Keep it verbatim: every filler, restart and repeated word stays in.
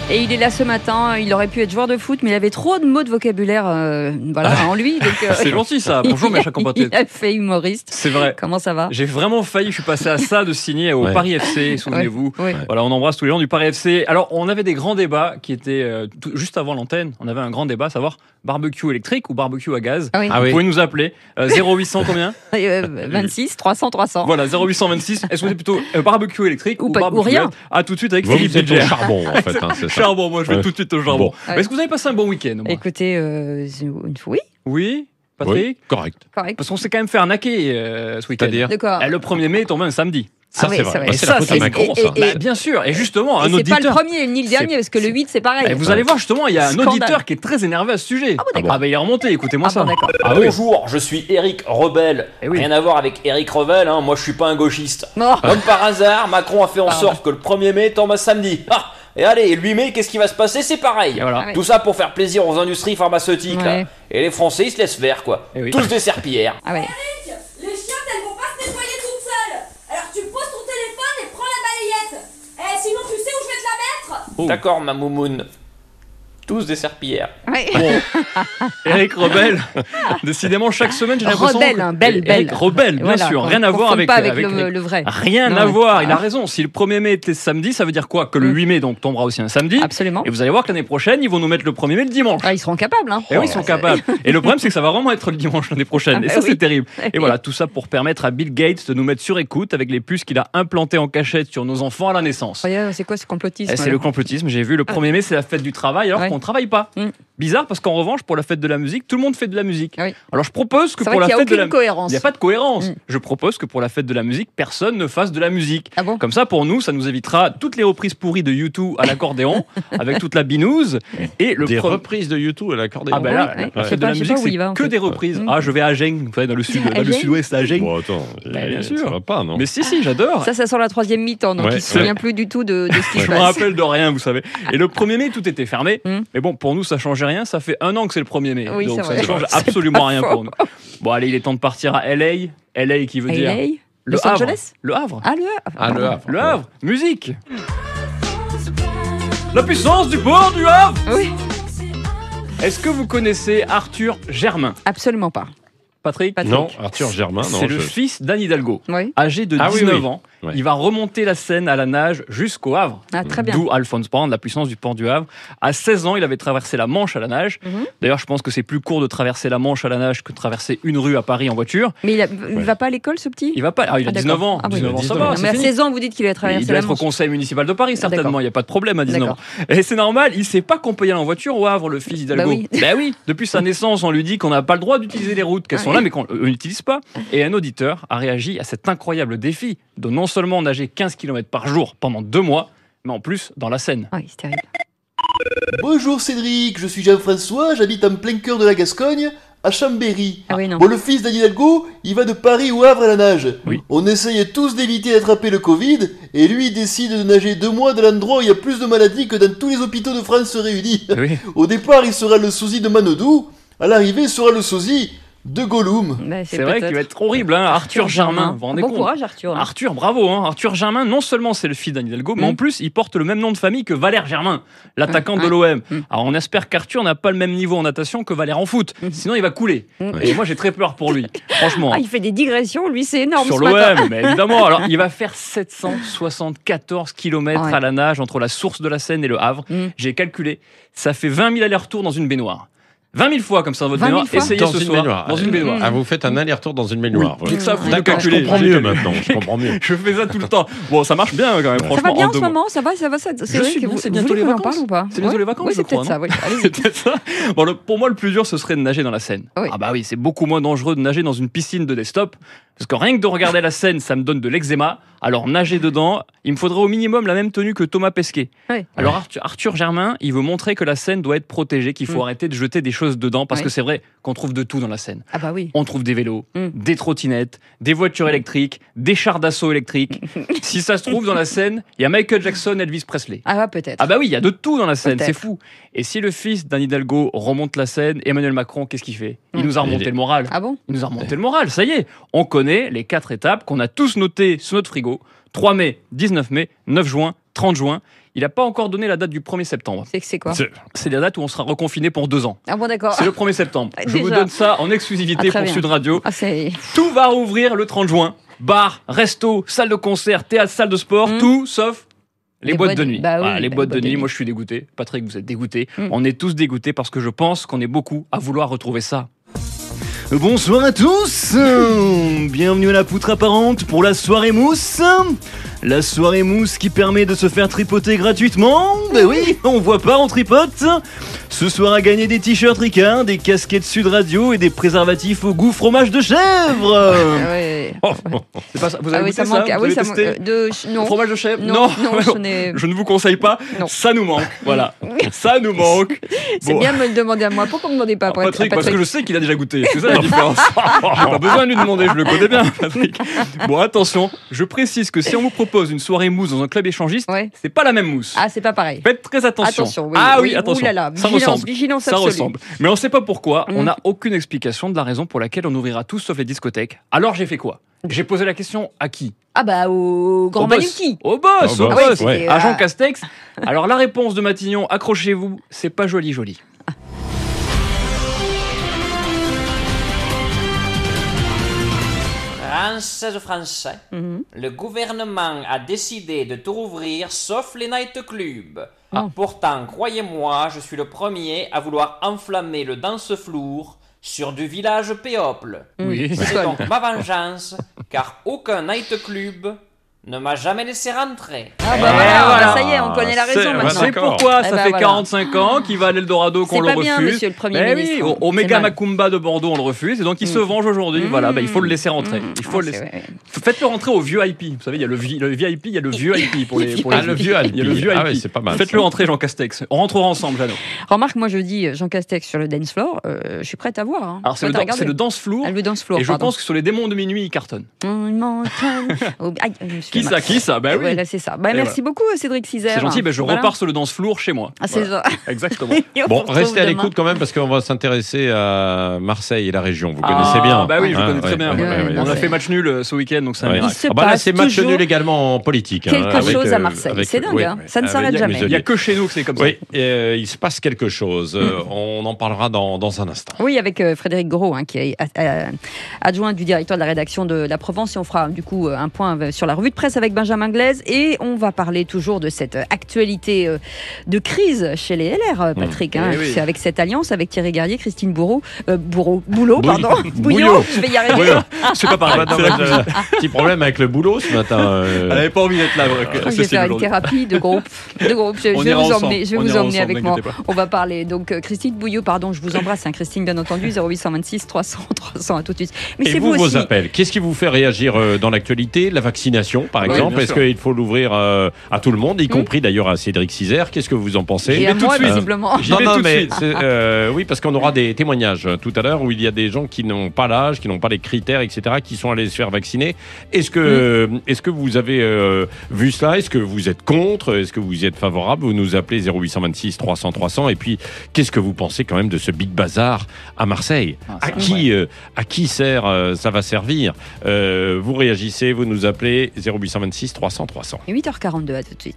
Et il est là ce matin. Il aurait pu être joueur de foot, mais il avait trop de mots de vocabulaire euh, voilà, en lui. Donc, euh, c'est gentil ça. Bonjour mes chers compatriotes. Il a fait humoriste. C'est vrai. Comment ça va? J'ai vraiment failli, je suis passé à ça de signer au Ouais. Paris F C, souvenez-vous. Ouais, ouais. Voilà, on embrasse tous les gens du Paris F C. Alors, on avait des grands débats qui étaient euh, tout, juste avant l'antenne. On avait un grand débat, à savoir barbecue électrique ou barbecue à gaz. Ah oui. Ah Vous oui. pouvez nous appeler euh, zéro huit cents combien? Euh, vingt-six, trois cents, trois cents. Voilà, zéro huit cent vingt-six. Est-ce que c'est plutôt euh, barbecue électrique Ou ou, pas- barbecue ou rien. gaz? À tout de suite avec Vous, Philippe vous êtes au Bilger. charbon, en fait, hein, c'est ça. Charbon, moi je vais Ouais. tout de suite au charbon. Bon. Est-ce que vous avez passé un bon week-end au moins? Écoutez, euh, une fois, oui, Oui, Patrick? Oui, correct. correct. Parce qu'on s'est quand même fait arnaquer euh, ce week-end. C'est-à-dire De quoi? Eh, Le premier mai est tombé un samedi. Ça, Ah oui, c'est ça vrai. va. Bah, Et c'est ça, la faute c'est- à Macron, et- ça. et- Bah, bien sûr, et justement, Et un c'est pas auditeur. le premier ni le dernier, parce que le huit, c'est pareil. Eh, vous allez voir justement, il y a un Scandale. auditeur qui est très énervé à ce sujet. Ah bon, d'accord. Ah bah il est remonté, écoutez-moi Ah ça. bon, d'accord. Ah oui. Bonjour, je suis Éric Rebelle. Eh oui. Rien à voir avec Éric Revel, hein. Moi je suis pas un gauchiste. Non. Comme par hasard, Macron a fait en Pardon. sorte que le premier mai tombe un samedi. Ah, et allez, et le huit mai, qu'est-ce qui va se passer? C'est pareil. Et voilà. Ah ouais. Tout ça pour faire plaisir aux industries pharmaceutiques. Ouais. Là. Et les Français, ils se laissent faire, quoi. Eh oui. Tous des serpillères. Ah ouais. Les chiottes, elles vont pas se nettoyer toutes seules. Alors tu poses ton téléphone et prends la balayette. Eh, sinon tu sais où je vais te la mettre. Oh. D'accord, ma moumoune. Tous des serpillères. Ouais. Éric Rebelle. Décidément, chaque semaine, j'ai l'impression. Rebelle, que- hein, belle, Éric belle. Rebelle, bien Voilà, sûr. qu'on Rien à voir confonde avec, pas avec, avec le, les- le vrai. Rien Non, à ouais. voir. Il a Ah. raison. Si le premier mai était samedi, ça veut dire quoi? Que le Mm. huit mai donc tombera aussi un samedi. Absolument. Et vous allez voir que l'année prochaine, ils vont nous mettre le premier mai le dimanche. Ah, ils seront capables, hein. Et oui, ils sont capables. Et le problème, c'est que ça va vraiment être le dimanche l'année prochaine. Ah Et bah ça, oui. c'est terrible. Oui. Et voilà, tout ça pour permettre à Bill Gates de nous mettre sur écoute avec les puces qu'il a implantées en cachette sur nos enfants à la naissance. Regarde, c'est quoi ce complotisme Eh, c'est là le complotisme, j'ai vu. Le premier mai, c'est la fête du travail, alors Ouais. qu'on ne travaille pas. Mm. Bizarre, parce qu'en revanche, pour la fête de la musique, tout le monde fait de la musique. Oui. Alors je propose que C'est pour vrai la qu'il n'y a fête de aucune la cohérence. il n'y a pas de cohérence. Mm. Je propose que pour la fête de la musique, personne ne fasse de la musique. Ah bon? Comme ça, pour nous, ça nous évitera toutes les reprises pourries de U deux à l'accordéon, avec toute la binouse. Et le Des pro- reprises de YouTube à l'accordéon. Ah ben Ouais, là, ouais. la Je sais fête de pas- la je sais musique, pas où il c'est va, en que fait. des reprises. Mm. Ah, je vais à Agen, vous savez, dans le sud, dans le Agen sud-ouest, à Agen. Bon, attends. Bah, bien euh, sûr. Ça va pas, non? Mais si, si, j'adore. Ça, ça sent la troisième mi-temps, donc Ouais, il se souvient ouais. plus du tout de, de ce qui se Je me passe. rappelle de rien, vous savez. Et le premier mai, tout était fermé. Mm. Mais bon, pour nous, ça changeait rien. Ça fait un an que c'est le premier mai. Oui, donc c'est ça vrai. ne change C'est absolument pas rien faux. pour nous. Bon, allez, il est temps de partir à L A. L A qui veut dire. L A? Le Los Havre. Angeles? Le Havre. Ah, le Havre. Ah, le Havre. Le Havre. Musique. La puissance du port du Havre. Oui, Est-ce que vous connaissez Arthur Germain? absolument pas. Patrick? Patrick. Non, Arthur Germain, non. C'est le je- fils d'Anne Hidalgo. Oui. Âgé de Ah oui, dix-neuf oui. ans, Ouais. il va remonter la Seine à la nage jusqu'au Havre. Ah, très bien. D'où Alphonse Brand, la puissance du port du Havre. À seize ans, il avait traversé la Manche à la nage. Mhm. D'ailleurs, je pense que c'est plus court de traverser la Manche à la nage que de traverser une rue à Paris en voiture. Mais il, a- il va pas à l'école, ce petit? Il va pas. Ah, il a Ah, d'accord. dix-neuf ans. Ah oui. dix-neuf ans, ça dix-neuf va. ans. Non, c'est mais à fini. seize ans, vous dites qu'il a Il traversé doit la être au Manche. conseil municipal de Paris, certainement. D'accord. Il n'y a pas de problème à dix-neuf ans. D'accord. Et c'est normal, il sait pas qu'on peut y aller en voiture au Havre, le fils d'Hidalgo. Bah oui. Ben oui, depuis sa naissance, on lui dit qu'on n'a pas le droit d'utiliser les routes, qu'elles Ah sont oui. là, mais qu'on ne l'utilise pas. Et un auditeur a réagi à cet incroyable défi de non seulement nager quinze kilomètres par jour pendant deux mois, mais en plus dans la Seine. Oui, c'est terrible. Bonjour Cédric, je suis Jean-François, j'habite en plein cœur de la Gascogne, à Chambéry. Ah oui, non. Bon, le fils d'Anne Hidalgo, il va de Paris au Havre à la nage. Oui. On essaye tous d'éviter d'attraper le Covid, et lui il décide de nager deux mois de l'endroit où il y a plus de maladies que dans tous les hôpitaux de France réunis. Oui. Au départ, il sera le sosie de Manodou, à l'arrivée, il sera le sosie de Gollum. Bah, C'est vrai qu'il va peut-être être horrible, hein, Arthur Germain. Vous vous rendez Bon compte? courage, Arthur. hein. Arthur, bravo. Hein. Arthur Germain, non seulement c'est le fils d'Anne Hidalgo, mais Mm. en plus, il porte le même nom de famille que Valère Germain, l'attaquant Ouais. de l'O M. Mm. Alors, on espère qu'Arthur n'a pas le même niveau en natation que Valère en foot. Mm. Sinon, il va couler. Mm. Et moi, j'ai très peur pour lui. Franchement. Ah, il fait des digressions, lui, c'est énorme Sur ce l'O matin. M, mais évidemment. Alors, il va faire sept cent soixante-quatorze kilomètres Ouais. à la nage entre la source de la Seine et le Havre. Mm. J'ai calculé. Ça fait vingt mille allers-retours dans une baignoire. vingt mille fois comme ça dans votre vingt mille baignoire. fois Essayez Dans ce une soir. baignoire. Dans une baignoire. Ah, vous faites un aller-retour dans une baignoire. Oui, ouais. ça, faut le D'accord, je calculer. comprends J'ai mieux calculé. maintenant. Je comprends mieux. Je fais ça tout le temps. Bon, ça marche bien quand même, Ça franchement. va bien en en deux ce mois. moment, ça va, ça va, ça, c'est Je vrai suis que bien, vous, c'est vous bientôt voulez les qu'on en vacances. parle ou pas? C'est bientôt Ouais. les vacances, Oui, je c'est crois, peut-être ça, non oui. C'est Allez-y. peut-être ça. Bon, le- pour moi, le plus dur, ce serait de nager dans la Seine. Oui. Ah bah oui, c'est beaucoup moins dangereux de nager dans une piscine de desktop. Parce que rien que de regarder la Seine, ça me donne de l'eczéma. Alors nager dedans, il me faudrait au minimum la même tenue que Thomas Pesquet. Oui. Alors Arthur, Arthur Germain, il veut montrer que la Seine doit être protégée, qu'il faut Mm. arrêter de jeter des choses dedans. Parce Oui. que c'est vrai qu'on trouve de tout dans la Seine. Ah bah oui. On trouve des vélos, Mm. des trottinettes, des voitures électriques, des chars d'assaut électriques. Si ça se trouve dans la Seine, il y a Michael Jackson, Elvis Presley. Ah bah peut-être. Ah bah oui, il y a de tout dans la Seine, Peut-être. c'est fou. Et si le fils d'Anne Hidalgo remonte la Seine, Emmanuel Macron, qu'est-ce qu'il fait? Il Mm. nous a remonté Il est- le moral. Ah bon? Il nous a remonté le moral, ça y est. On connaît les quatre étapes qu'on a tous notées sur notre frigo. trois mai, dix-neuf mai, neuf juin, trente juin. Il n'a pas encore donné la date du premier septembre. C'est que c'est quoi? C'est- C'est la date où on sera reconfiné pour deux ans. Ah bon, d'accord. C'est le premier septembre. Je Déjà. vous donne ça en exclusivité Ah, très pour bien. Sud Radio. Ah, c'est... Tout va rouvrir le trente juin. Bar, resto, salle de concert, théâtre, salle de sport, Mm. tout sauf les, Les boîtes boîtes- de nuit. bah oui, Voilà, les bah, boîtes de boîtes de nuit, nuit. moi je suis dégoûté. Patrick, vous êtes dégoûté. Mm. On est tous dégoûtés parce que je pense qu'on est beaucoup à vouloir retrouver ça. Bonsoir à tous, bienvenue à la poutre apparente pour la soirée mousse. La soirée mousse qui permet de se faire tripoter gratuitement. Ben oui, on voit pas, on tripote. Ce soir à gagner des t-shirts Ricard, des casquettes Sud Radio et des préservatifs au goût fromage de chèvre. Ah ouais. C'est pas ça. Vous Ah avez oui, goûté ça ça, manque. Vous Ah oui, avez ça testé manque. euh, De... Non. Fromage de chèvre Non, non, je n'ai- je ne vous conseille pas. Non. Ça nous manque. Voilà. Ça nous manque. C'est Bon. bien de me le demander à moi. Pourquoi ne me demandez pas Ah, après, Patrick, à parce que je sais qu'il a déjà goûté. C'est ça la différence. J'ai pas besoin de lui demander, je le connais bien, Patrick. Bon, attention, je précise que si on vous propose une soirée mousse dans un club échangiste, Ouais. c'est pas la même mousse. Ah, c'est pas pareil. Faites très attention. Attention, oui. ah oui, oui, attention. oulala, ça vigilance, ressemble. vigilance ça absolue. ressemble. Mais on sait pas pourquoi. On Mm. n'a aucune explication de la raison pour laquelle on ouvrira tous sauf les discothèques. Alors j'ai fait quoi? J'ai posé la question à qui? Ah bah au grand Au boss. Manuki. Au boss, Au au boss, boss. ouais. À Jean Castex. Alors la réponse de Matignon, accrochez-vous, c'est pas joli joli. Française français, Mhm. le gouvernement a décidé de tout rouvrir sauf les nightclubs. Ah, Oh. pourtant, croyez-moi, je suis le premier à vouloir enflammer le danseflour sur du village Péople. Oui. C'est donc ma vengeance, car aucun nightclub ne m'a jamais laissé rentrer. Ah bah Eh, voilà, voilà. bah, ça y est, on connaît la C'est- raison bah, maintenant. C'est d'accord. pourquoi Eh ça ben fait voilà. quarante-cinq ans qu'il va à l'Eldorado qu'on C'est le pas refuse. bien, monsieur le Premier Ben ministre. oui, au, au C'est Méga mal. Macumba de Bordeaux, on le refuse, et donc il se Mm. venge aujourd'hui. Voilà, ben, il faut le laisser rentrer. Mmh. Il faut Ah, le c'est laisser. vrai. Faites-le rentrer au vieux I P. Vous savez, il y a le, vi- le V I P, il y a le vieux I P pour les. Pour Ah, les le vieux Il y a le vieux Ah I P. ouais, c'est pas mal. Faites-le ça. rentrer, Jean Castex. On rentrera ensemble, Jeannot. Remarque, moi je dis Jean Castex sur le dance floor, euh, je suis prête à voir. Hein. Alors, c'est le, Prête à dan- c'est regarder. le dance floor. Ah, le dance floor, Et je pardon. pense que sur les démons de minuit, il cartonne. Une montagne. Oh, aïe, je me suis Qui fait ça, mal. qui ça Ben oui. Voilà, c'est ça. Bah, Et merci beaucoup, Cédric Cizer. C'est gentil, ben, je Voilà. repars sur le dance floor chez moi. Ah, c'est Voilà. ça. Exactement. Et on Bon, se retrouve restez à demain. l'écoute quand même parce qu'on va s'intéresser à Marseille et la région. Vous Ah, connaissez bien. Bah oui, je Hein, connais très ouais, bien. ouais, Ouais, ouais, ouais, On a ouais. fait match nul euh, ce week-end, donc c'est un Ouais. miracle. Il se Ah bah là, passe c'est match toujours nul également en politique. hein, quelque avec, chose à euh, Marseille. avec- C'est dingue, ouais, hein. Ça ne avec s'arrête jamais. Il n'y a que chez nous que c'est comme ça. Oui, euh, il se passe quelque chose. Euh, on en parlera dans, dans un instant. Oui, avec euh, Frédéric Gros, hein, qui est euh, adjoint du directeur de la rédaction de La Provence. Et on fera du coup euh, un point euh, sur la revue de presse avec Benjamin Glaise. Et on va parler toujours de cette euh, actualité euh, de crise chez les L R, euh, Patrick. hein. Eh oui. C'est avec cette alliance avec Thierry Guerrier, Christine Bourreau, euh, Bourreau, Boulot, Bouille- pardon. Bouillot. Je vais y arriver. Oui, C'est pas pareil. Ah bah non, C'est la mais j'ai un petit problème avec le boulot ce matin. euh. Elle n'avait pas envie d'être là, Je crois que je vais Cécile, faire une aujourd'hui. thérapie de groupe. De groupe. Je, On je vais ira vous ensemble. emmener, je vais On vous ira emmener ensemble, avec moi. n'inquiétez pas. On va parler. Donc, euh, Christine Bouillot, pardon, je vous embrasse. Hein, Christine, bien entendu, zéro huit cent vingt-six trois cents trois cents, à tout de suite. Mais Et c'est vous, vous vos aussi. appels, qu'est-ce qui vous fait réagir euh, dans l'actualité? La vaccination, par Oui, exemple, bien est-ce sûr. qu'il faut l'ouvrir euh, à tout le monde, y compris d'ailleurs à Cédric Cizer? Qu'est-ce que vous en pensez? Et à tout de moi, suite. visiblement. J'y Non, vais non, tout de mais suite. c'est, euh, oui, parce qu'on aura des témoignages euh, tout à l'heure où il y a des gens qui n'ont pas l'âge, qui n'ont pas les critères, et cetera, qui sont allés se faire vacciner. Est-ce que, euh, est-ce que vous avez euh, vu cela? Est-ce que vous êtes contre? Est-ce que vous y êtes favorable? Vous nous appelez zéro huit cent vingt-six trois cents trois cents. Et puis, qu'est-ce que vous pensez quand même de ce big bazar à Marseille? Ah, À c'est qui, euh, à qui sert, euh, ça va servir? Euh, Vous réagissez, vous nous appelez zéro huit cent vingt-six trois cents trois cents. huit heures quarante-deux, à tout de suite.